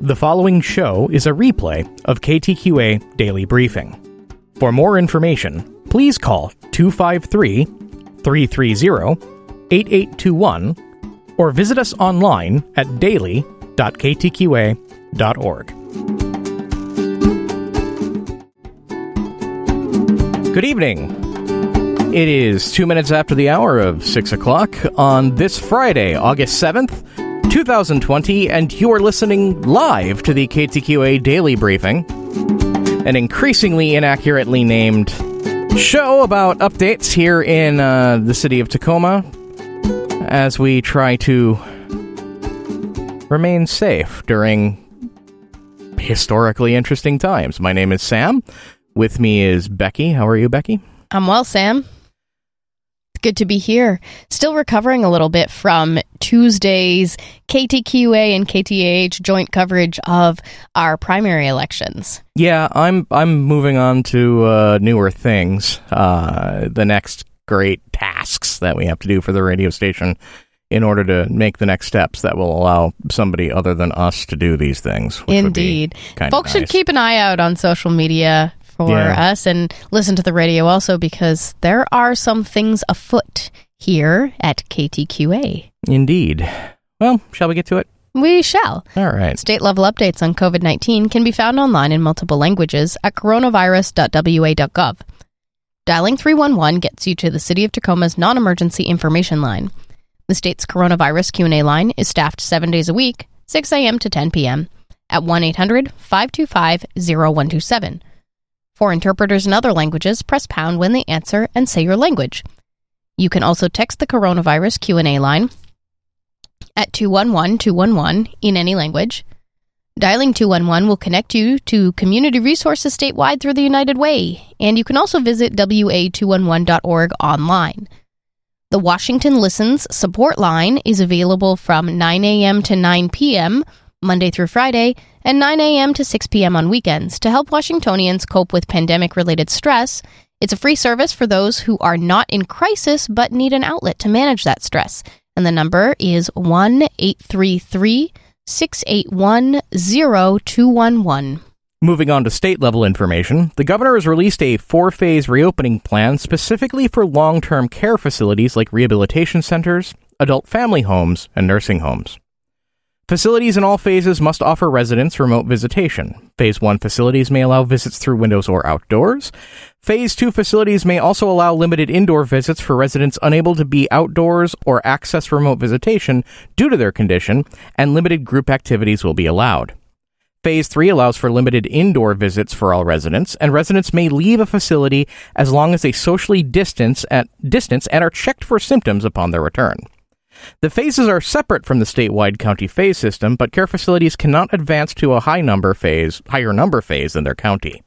The following show is a replay of KTQA Daily Briefing. For more information, please call 253-330-8821 or visit us online at daily.ktqa.org. Good evening. It is 2 minutes after the hour of 6 o'clock on this Friday, August 7th, 2020, and you are listening live to the KTQA Daily Briefing, an increasingly inaccurately named show about updates here in the city of Tacoma as we try to remain safe during historically interesting times. My name is Sam. With me is Becky. How are you, Becky? I'm well, Sam. It's good to be here. Still recovering a little bit from Tuesday's KTQA and KTAH joint coverage of our primary elections. Yeah, I'm moving on to newer things. The next great tasks that we have to do for the radio station in order to make the next steps that will allow somebody other than us to do these things. Indeed. Folks should keep an eye out on social media for us and listen to the radio also, because there are some things afoot here at KTQA. Indeed. Well, shall we get to it? We shall. All right. State-level updates on COVID-19 can be found online in multiple languages at coronavirus.wa.gov. Dialing 311 gets you to the City of Tacoma's non-emergency information line. The state's coronavirus Q&A line is staffed 7 days a week, 6 a.m. to 10 p.m. at 1-800-525-0127. For interpreters in other languages, press pound when they answer and say your language. You can also text the coronavirus Q&A line at 211-211 in any language. Dialing 211 will connect you to community resources statewide through the United Way, and you can also visit wa211.org online. The Washington Listens support line is available from 9 a.m. to 9 p.m., Monday through Friday, and 9 a.m. to 6 p.m. on weekends to help Washingtonians cope with pandemic-related stress. It's a free service for those who are not in crisis but need an outlet to manage that stress. And the number is 1-833-681-0211. Moving on to state-level information, the governor has released a 4-phase reopening plan specifically for long-term care facilities like rehabilitation centers, adult family homes, and nursing homes. Facilities in all phases must offer residents remote visitation. Phase 1 facilities may allow visits through windows or outdoors. Phase 2 facilities may also allow limited indoor visits for residents unable to be outdoors or access remote visitation due to their condition, and limited group activities will be allowed. Phase 3 allows for limited indoor visits for all residents, and residents may leave a facility as long as they socially distance and are checked for symptoms upon their return. The phases are separate from the statewide county phase system, but care facilities cannot advance to a higher number phase than their county.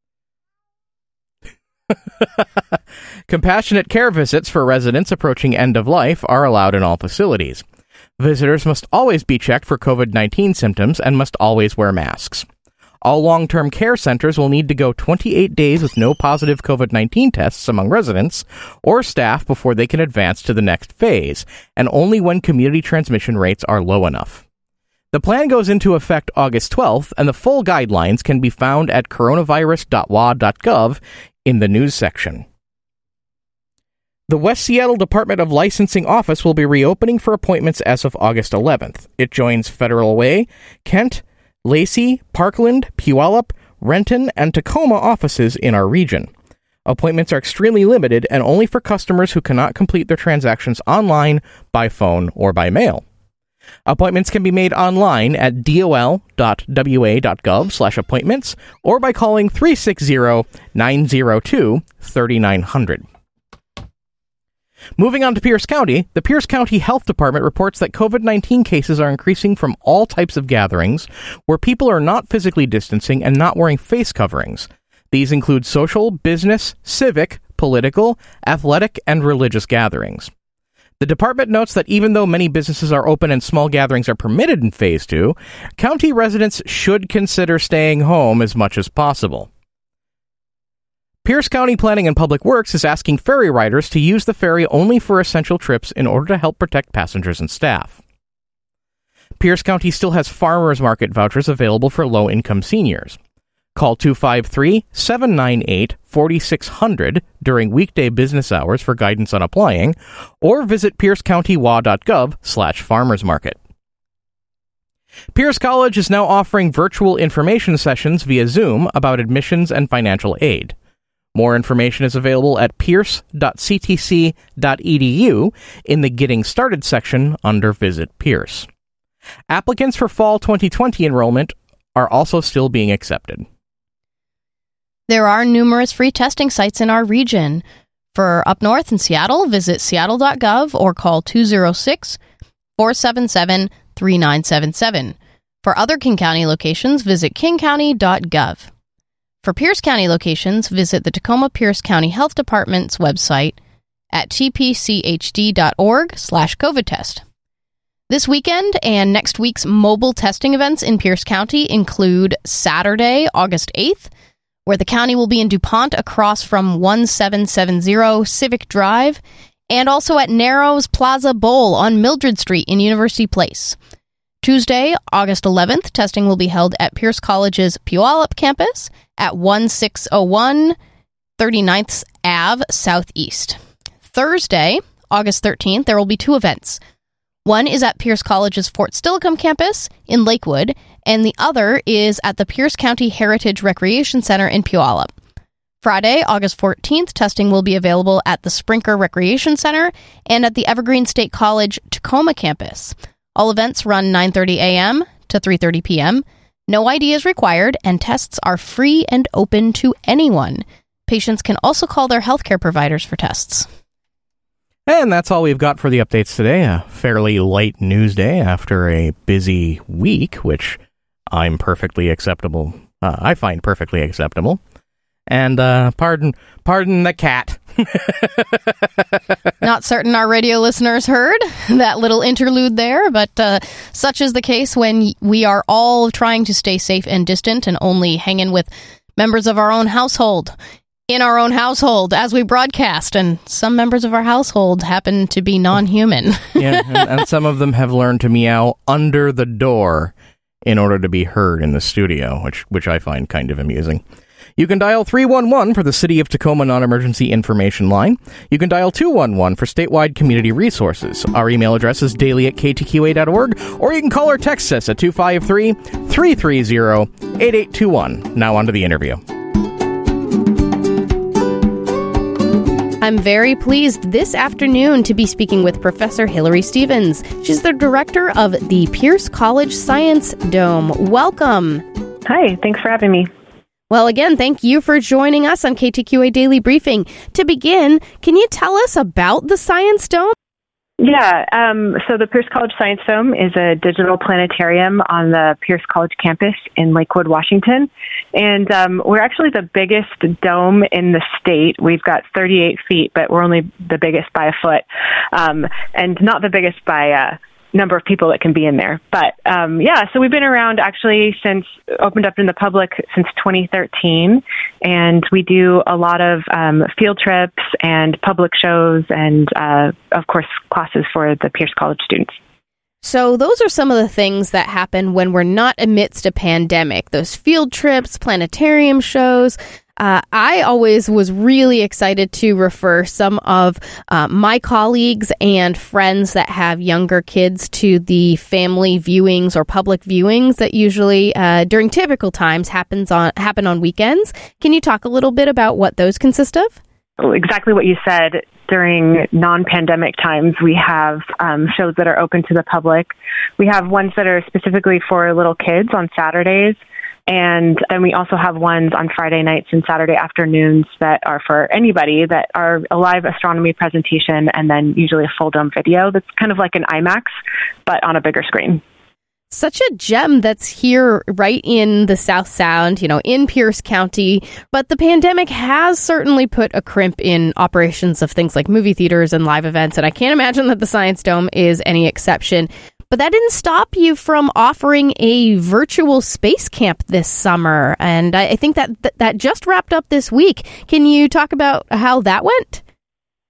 Compassionate care visits for residents approaching end of life are allowed in all facilities. Visitors must always be checked for COVID-19 symptoms and must always wear masks. All long-term care centers will need to go 28 days with no positive COVID-19 tests among residents or staff before they can advance to the next phase, and only when community transmission rates are low enough. The plan goes into effect August 12th, and the full guidelines can be found at coronavirus.wa.gov in the news section. The West Seattle Department of Licensing office will be reopening for appointments as of August 11th. It joins Federal Way, Kent, Lacey, Parkland, Puyallup, Renton, and Tacoma offices in our region. Appointments are extremely limited and only for customers who cannot complete their transactions online, by phone, or by mail. Appointments can be made online at dol.wa.gov/appointments or by calling 360-902-3900. Moving on to Pierce County, the Pierce County Health Department reports that COVID-19 cases are increasing from all types of gatherings where people are not physically distancing and not wearing face coverings. These include social, business, civic, political, athletic, and religious gatherings. The department notes that even though many businesses are open and small gatherings are permitted in Phase 2, county residents should consider staying home as much as possible. Pierce County Planning and Public Works is asking ferry riders to use the ferry only for essential trips in order to help protect passengers and staff. Pierce County still has farmers market vouchers available for low-income seniors. Call 253-798-4600 during weekday business hours for guidance on applying, or visit piercecountywa.gov/farmersmarket. Pierce College is now offering virtual information sessions via Zoom about admissions and financial aid. More information is available at pierce.ctc.edu in the Getting Started section under Visit Pierce. Applicants for fall 2020 enrollment are also still being accepted. There are numerous free testing sites in our region. For up north in Seattle, visit seattle.gov or call 206-477-3977. For other King County locations, visit kingcounty.gov. For Pierce County locations, visit the Tacoma-Pierce County Health Department's website at tpchd.org/COVID test. This weekend and next week's mobile testing events in Pierce County include Saturday, August 8th, where the county will be in DuPont across from 1770 Civic Drive, and also at Narrows Plaza Bowl on Mildred Street in University Place. Tuesday, August 11th, testing will be held at Pierce College's Puyallup campus at 1601 39th Ave Southeast. Thursday, August 13th, there will be two events. One is at Pierce College's Fort Steilacoom campus in Lakewood, and the other is at the Pierce County Heritage Recreation Center in Puyallup. Friday, August 14th, testing will be available at the Sprinker Recreation Center and at the Evergreen State College Tacoma campus. All events run 9:30 a.m. to 3:30 p.m. No ID is required, and tests are free and open to anyone. Patients can also call their healthcare providers for tests. And that's all we've got for the updates today. A fairly light news day after a busy week, which I find perfectly acceptable. And pardon the cat. Not certain our radio listeners heard that little interlude there, but such is the case when we are all trying to stay safe and distant and only hanging with members of our own household, in our own household as we broadcast, and some members of our household happen to be non-human. Yeah, and some of them have learned to meow under the door in order to be heard in the studio, which I find kind of amusing. You can dial 311 for the City of Tacoma Non-Emergency Information Line. You can dial 211 for statewide community resources. Our email address is daily@ktqa.org, or you can call or text us at 253-330-8821. Now on to the interview. I'm very pleased this afternoon to be speaking with Professor Hillary Stevens. She's the director of the Pierce College Science Dome. Welcome. Hi, thanks for having me. Well, again, thank you for joining us on KTQA Daily Briefing. To begin, can you tell us about the Science Dome? Yeah, so the Pierce College Science Dome is a digital planetarium on the Pierce College campus in Lakewood, Washington. And we're actually the biggest dome in the state. We've got 38 feet, but we're only the biggest by a foot, and not the biggest by number of people that can be in there. But so we've been around actually since opened up in the public since 2013, and we do a lot of field trips and public shows and of course classes for the Pierce College students. So those are some of the things that happen when we're not amidst a pandemic. Those field trips, planetarium shows. I always was really excited to refer some of my colleagues and friends that have younger kids to the family viewings or public viewings that usually during typical times happen on weekends. Can you talk a little bit about what those consist of? Exactly what you said. During non-pandemic times, we have shows that are open to the public. We have ones that are specifically for little kids on Saturdays. And then we also have ones on Friday nights and Saturday afternoons that are for anybody, that are a live astronomy presentation and then usually a full dome video that's kind of like an IMAX, but on a bigger screen. Such a gem that's here right in the South Sound, in Pierce County. But the pandemic has certainly put a crimp in operations of things like movie theaters and live events. And I can't imagine that the Science Dome is any exception. But that didn't stop you from offering a virtual space camp this summer. And I think that just wrapped up this week. Can you talk about how that went?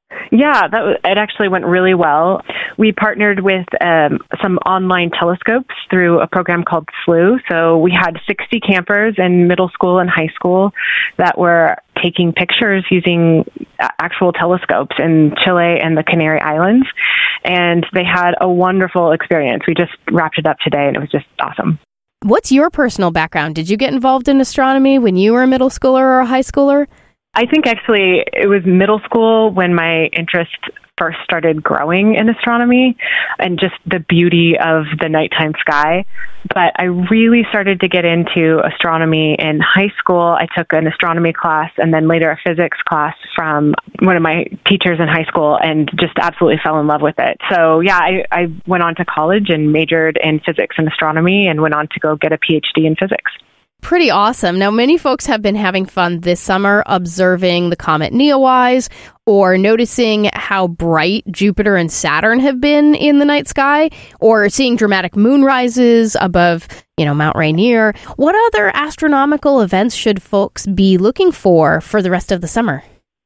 Yeah, it actually went really well. We partnered with some online telescopes through a program called SLU. So we had 60 campers in middle school and high school that were taking pictures using actual telescopes in Chile and the Canary Islands. And they had a wonderful experience. We just wrapped it up today, and it was just awesome. What's your personal background? Did you get involved in astronomy when you were a middle schooler or a high schooler? I think actually it was middle school when my interest first started growing in astronomy and just the beauty of the nighttime sky. But I really started to get into astronomy in high school. I took an astronomy class and then later a physics class from one of my teachers in high school and just absolutely fell in love with it. So yeah, I went on to college and majored in physics and astronomy and went on to go get a PhD in physics. Pretty awesome. Now, many folks have been having fun this summer observing the comet Neowise or noticing how bright Jupiter and Saturn have been in the night sky or seeing dramatic moon rises above, Mount Rainier. What other astronomical events should folks be looking for the rest of the summer?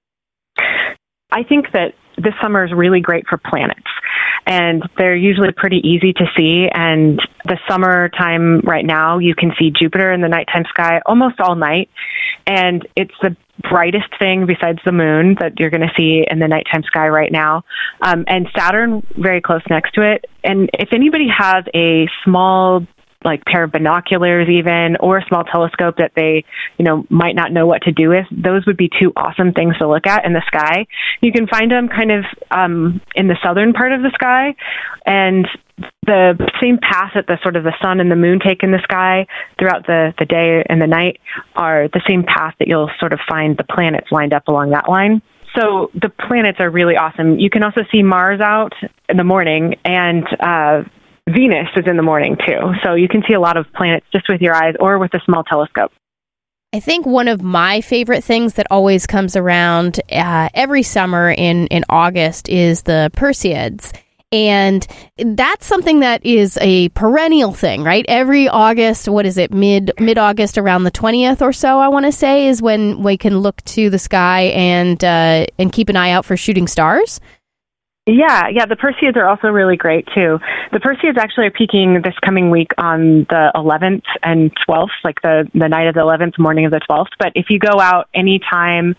I think that this summer is really great for planets. And they're usually pretty easy to see. And the summertime right now, you can see Jupiter in the nighttime sky almost all night. And it's the brightest thing besides the moon that you're going to see in the nighttime sky right now. And Saturn very close next to it. And if anybody has a small pair of binoculars even, or a small telescope that they, might not know what to do with, those would be two awesome things to look at in the sky. You can find them kind of in the southern part of the sky, and the same path that the sort of the sun and the moon take in the sky throughout the day and the night are the same path that you'll sort of find the planets lined up along that line. So the planets are really awesome. You can also see Mars out in the morning, and Venus is in the morning too. So you can see a lot of planets just with your eyes or with a small telescope. I think one of my favorite things that always comes around every summer in August is the Perseids. And that's something that is a perennial thing, right? Every August, what is it, mid-August, around the 20th or so, I want to say, is when we can look to the sky and keep an eye out for shooting stars. Yeah, the Perseids are also really great, too. The Perseids actually are peaking this coming week on the 11th and 12th, the night of the 11th, morning of the 12th. But if you go out anytime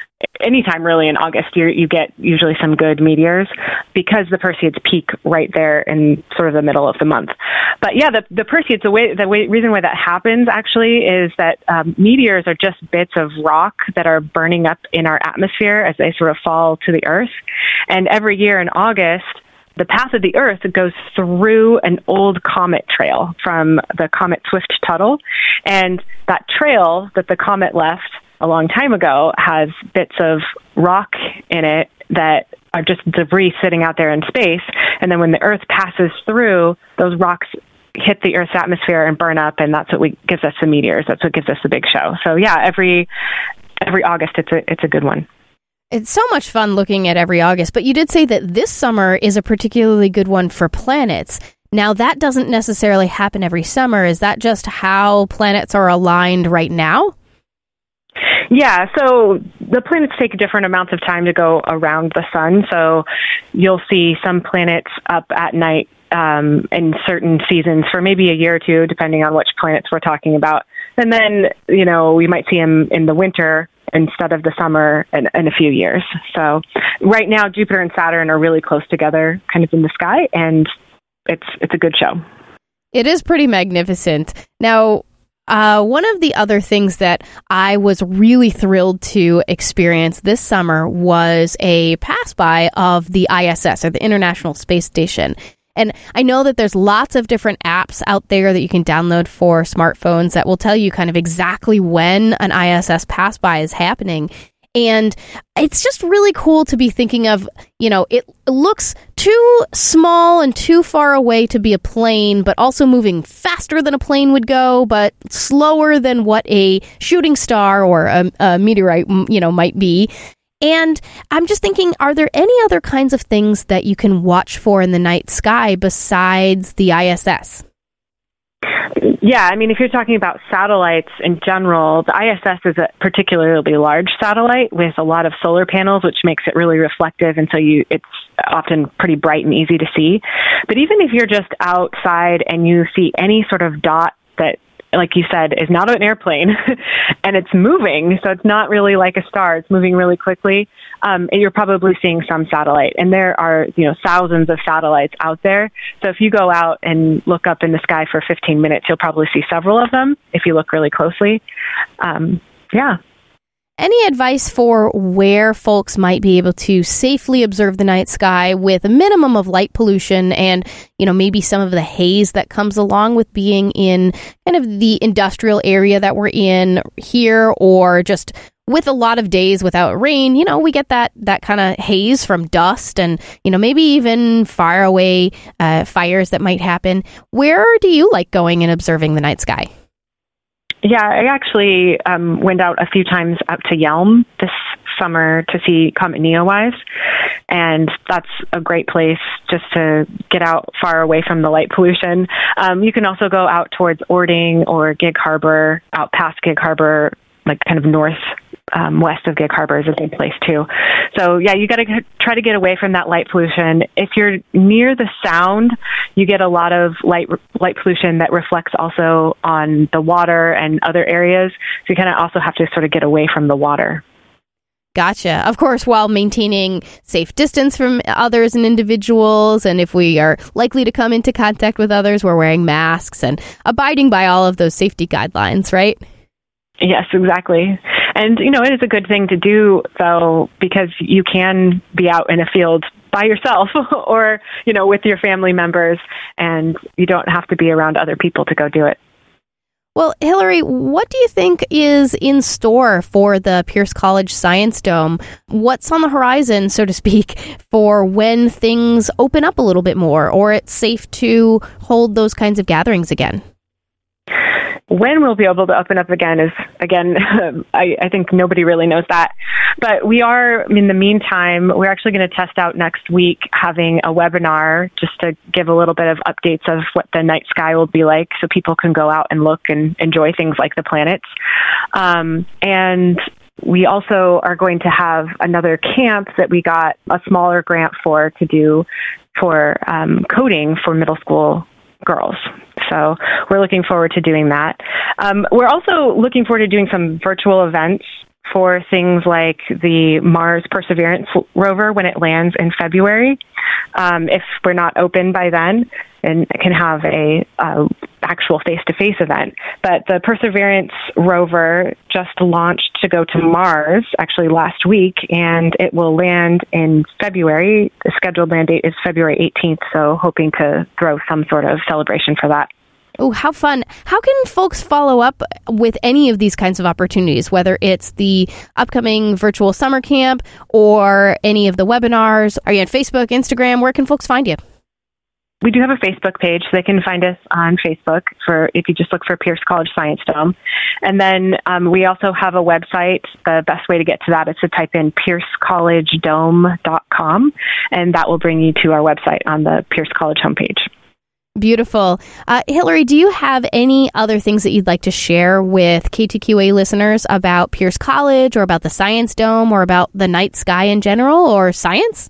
really in August, you get usually some good meteors because the Perseids peak right there in sort of the middle of the month. But yeah, the Perseids, the reason why that happens actually is that meteors are just bits of rock that are burning up in our atmosphere as they sort of fall to the Earth. And every year in August, the path of the Earth goes through an old comet trail from the comet Swift-Tuttle. And that trail that the comet left a long time ago has bits of rock in it that are just debris sitting out there in space. And then when the Earth passes through, those rocks hit the Earth's atmosphere and burn up, and that's what gives us the meteors. That's what gives us the big show. So yeah, every August it's a good one. It's so much fun looking at every August, but you did say that this summer is a particularly good one for planets. Now, that doesn't necessarily happen every summer. Is that just how planets are aligned right now? Yeah, so the planets take different amounts of time to go around the sun. So you'll see some planets up at night in certain seasons for maybe a year or two, depending on which planets we're talking about. And then, we might see them in the winter instead of the summer in a few years. So right now, Jupiter and Saturn are really close together kind of in the sky, and it's a good show. It is pretty magnificent. Now, one of the other things that I was really thrilled to experience this summer was a pass-by of the ISS, or the International Space Station. And I know that there's lots of different apps out there that you can download for smartphones that will tell you kind of exactly when an ISS pass-by is happening. And it's just really cool to be thinking of, it looks too small and too far away to be a plane, but also moving faster than a plane would go, but slower than what a shooting star or a meteorite, might be. And I'm just thinking, are there any other kinds of things that you can watch for in the night sky besides the ISS? Yeah, I mean, if you're talking about satellites in general, the ISS is a particularly large satellite with a lot of solar panels, which makes it really reflective, and so it's often pretty bright and easy to see. But even if you're just outside and you see any sort of dot that, like you said, is not an airplane and it's moving, so it's not really like a star, it's moving really quickly, you're probably seeing some satellite. And there are, thousands of satellites out there. So if you go out and look up in the sky for 15 minutes, you'll probably see several of them if you look really closely. Yeah. Any advice for where folks might be able to safely observe the night sky with a minimum of light pollution and, maybe some of the haze that comes along with being in kind of the industrial area that we're in here, or just with a lot of days without rain, we get that kind of haze from dust and, maybe even far away fires that might happen. Where do you like going and observing the night sky? Yeah, I actually went out a few times out to Yelm this summer to see Comet Neowise, and that's a great place just to get out far away from the light pollution. You can also go out towards Ording or Gig Harbor, out past Gig Harbor, like kind of west of Gig Harbor is a good place too. So yeah, you got to try to get away from that light pollution. If you're near the Sound, you get a lot of light pollution that reflects also on the water and other areas. So you kind of also have to sort of get away from the water. Gotcha. Of course, while maintaining safe distance from others and individuals, and if we are likely to come into contact with others, we're wearing masks and abiding by all of those safety guidelines, right? Yes, exactly. And, it is a good thing to do, though, because you can be out in a field by yourself or, with your family members, and you don't have to be around other people to go do it. Well, Hillary, what do you think is in store for the Pierce College Science Dome? What's on the horizon, so to speak, for when things open up a little bit more, or it's safe to hold those kinds of gatherings again? When we'll be able to open up again is, I think nobody really knows that. But we are, in the meantime, we're actually going to test out next week having a webinar just to give a little bit of updates of what the night sky will be like so people can go out and look and enjoy things like the planets. And we also are going to have another camp that we got a smaller grant to do for coding for middle school girls. So we're looking forward to doing that. We're also looking forward to doing some virtual events for things like the Mars Perseverance rover when it lands in February. If we're not open by then, and can have a actual face-to-face event. But the Perseverance rover just launched to go to Mars actually last week, and it will land in February. The scheduled land date is February 18th, so hoping to throw some sort of celebration for that. Oh, how fun. How can folks follow up with any of these kinds of opportunities, whether it's the upcoming virtual summer camp or any of the webinars? Are you on Facebook, Instagram? Where can folks find you? We do have a Facebook page, so they can find us on Facebook if you just look for Pierce College Science Dome. And then we also have a website. The best way to get to that is to type in piercecollegedome.com, and that will bring you to our website on the Pierce College homepage. Beautiful. Hillary, do you have any other things that you'd like to share with KTQA listeners about Pierce College or about the Science Dome or about the night sky in general or science?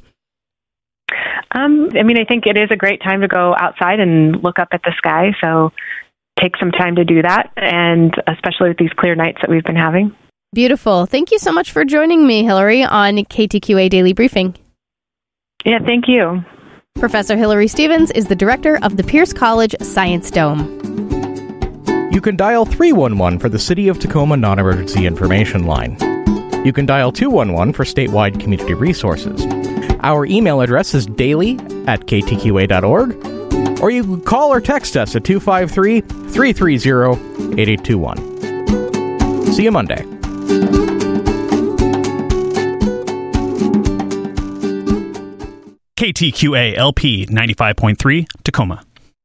I think it is a great time to go outside and look up at the sky, so take some time to do that, and especially with these clear nights that we've been having. Beautiful. Thank you so much for joining me, Hillary, on KTQA Daily Briefing. Yeah, thank you. Professor Hillary Stevens is the director of the Pierce College Science Dome. You can dial 311 for the City of Tacoma Non-Emergency Information Line. You can dial 211 for statewide community resources. Our email address is daily@ktqa.org, or you can call or text us at 253-330-8821. See you Monday. KTQA LP 95.3 Tacoma.